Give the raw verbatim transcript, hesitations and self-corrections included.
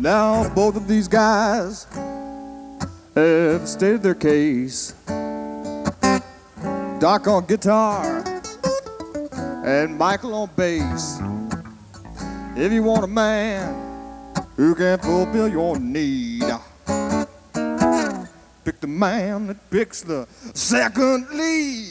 Now both of these guys have stated their case. Doc on guitar and Michael on bass. If you want a man who can fulfill your need, pick the man that picks the second lead.